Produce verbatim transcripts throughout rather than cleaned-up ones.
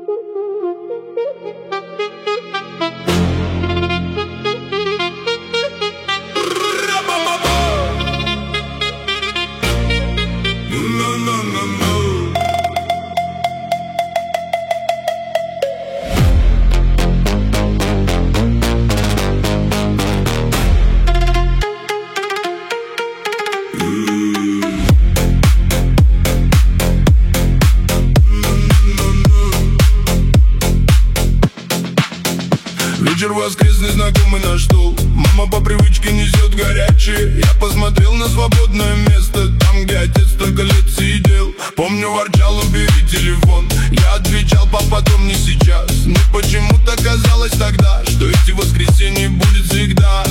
Вечер воскресный, знакомый наш стол. Мама по привычке несет горячее. Я посмотрел на свободное место, там, где отец столько лет сидел. Помню, ворчал: убери телефон. Я отвечал: папа, потом, не сейчас. Мне почему-то казалось тогда, что эти воскресенья будет всегда.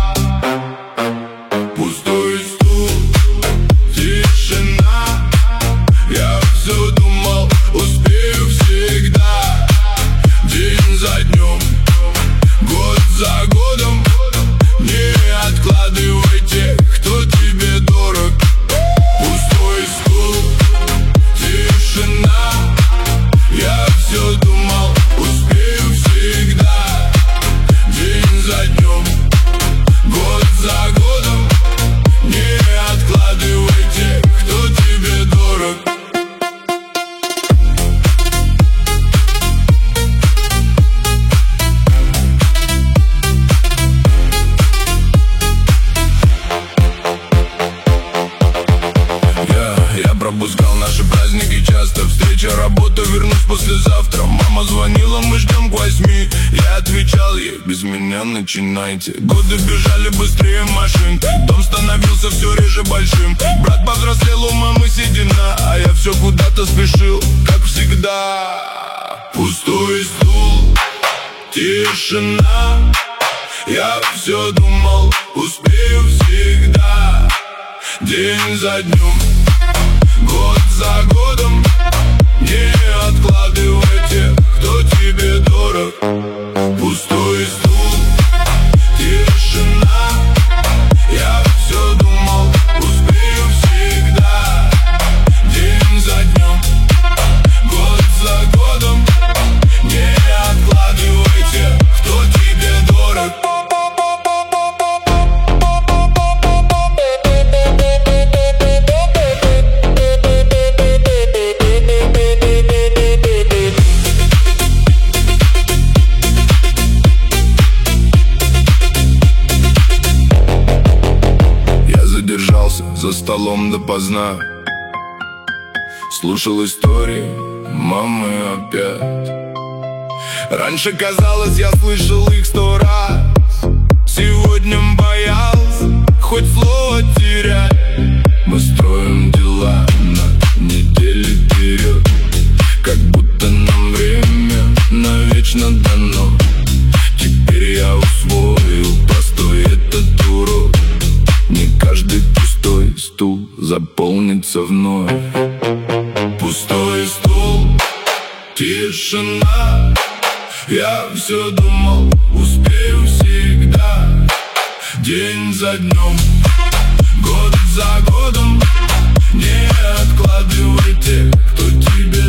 Пустой стул, тишина. Я все думал, успею всегда. День за днем, год за годом. Не откладывайте, кто тебе дорог. Пустой стул, тишина. Я все думал, успею всегда. День за днем, год за годом. Не откладывайте, кто тебе дорог. Пропускал наши праздники часто. Встреча, работа, вернусь послезавтра. Мама звонила, мы ждем к восьми. Я отвечал ей: без меня начинайте. Годы бежали быстрее машин. Дом становился все реже большим. Брат повзрослел, у мамы седина, а я все куда-то спешил, как всегда. Пустой стул, тишина. Я все думал, успею всегда. День за днем, год за годом. Не откладывайте, кто тебе дорог. Пустой стул, тишина. Я все думал, успею всегда. День за днем, год за годом. Не откладывайте, кто тебе дорог. За столом допоздна слушал истории мамы опять. Раньше казалось, я слышал их сто раз. Сегодня боялся хоть слово терять. Мы строим дела на неделю вперед, как будто нам время навечно дано. Теперь я усвоил простой этот урок: не каждый пустой стул заполнится вновь. Пустой стул, тишина. Я все думал, успею всегда. День за днем, год за годом. Не откладывайте, кто тебе